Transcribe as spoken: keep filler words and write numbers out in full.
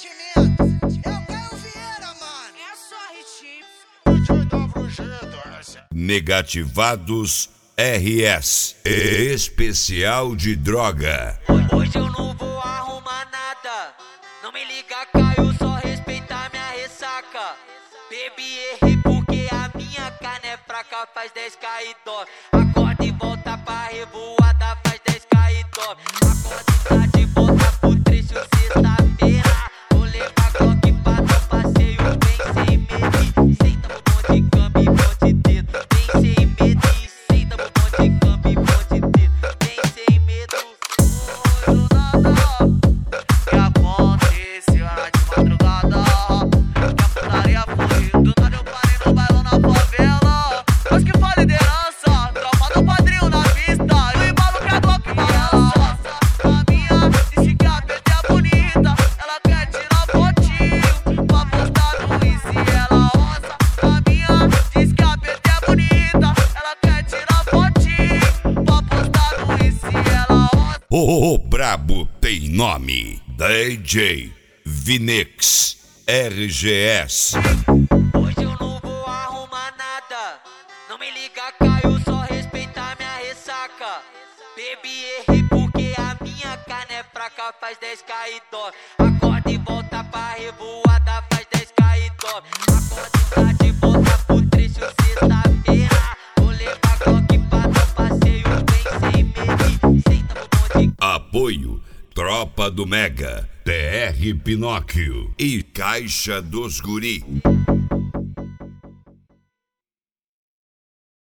sentimento. É o Caio Vieira, mano. É só ritmo. Negativados R S, especial de droga. Hoje eu não vou arrumar nada. Não me liga, Caio, só respeitar minha ressaca. Bebi, errei porque a minha carne é fraca. Faz dez K e dorme. Acorda e volta pra revoada. Faz dez K e dorme. Acorda e tá de volta pro trecho sexta-feira. Vou levar Glock pra dar passeio bem sem medo. Senta no monte de cama e monte de dedo. Bem sem medo. Senta no monte de cama e monte de dedo. Bem sem medo. Hoje nada que aconteceu era de madrugada. Que a putaria foi. Do nada eu parei no bailão na favela. Mas que faz liderança. Tropa do padrinho na vista. E o embalo que a Glock balança. A minha disse que a P T é bonita. Ela quer tirar fotinho pra postar no Insta e ela ossa. A minha diz que a P T é bonita. Ela quer tirar fotinho pra postar no Insta e ela ossa. O, o brabo tem nome. D J Vinix R G S. Hoje eu não vou arrumar nada. Não me liga, Caio, só respeitar minha ressaca. Bebi, errei porque a minha carne é fraca. Faz dez K e dorme. Acorda e volta pra revoada. Faz dez K e dorme. Acorda e tá de volta pro trecho sexta-feira. Vou levar Glock pra dar passeio bem sem medo. Senta no monte de Apoio Tropa do Mega, P R Pinóquio e Caixa dos Guri.